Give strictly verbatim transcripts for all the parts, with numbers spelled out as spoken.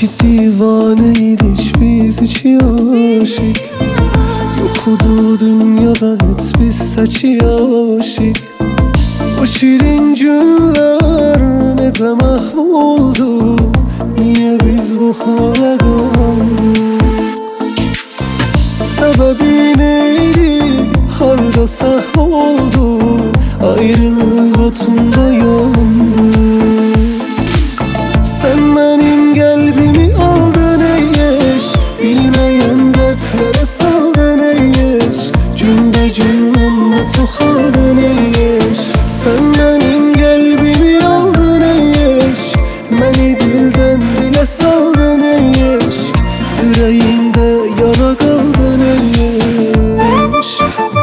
İki divaneydik biz iki aşık. Yoxudu dünyada heç biz səki aşık. O şirin günlər necə məhv oldu? Niyə biz bu hala qaldık? Səbəbi neydi? Harda səhv oldu? Ayrılıq otunda yandı. Sen benim kalbimi aldın ey eş, bilmeyen dertlere saldın ey eş. Gün be gün bende çoxaldın ey eş. Sen benim kalbimi aldın ey eş, beni dilden dile saldın ey eş. Yüreğimde yara kaldın ey eş.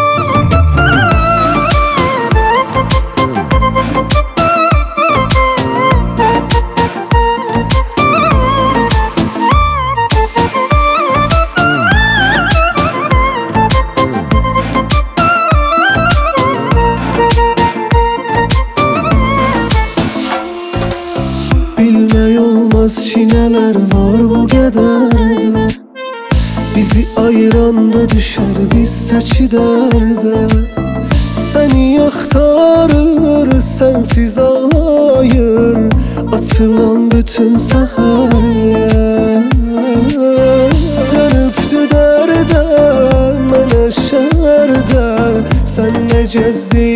Bilmək olmaz ki nələr var bu qədərdə. Bizi ayıranda düşər biz təki dərdə. Səni axtarır, sənsiz ağlayır açılan bütün səhərlər. Dönübdü dərdə, mənə şərdə, sən nə gəzdin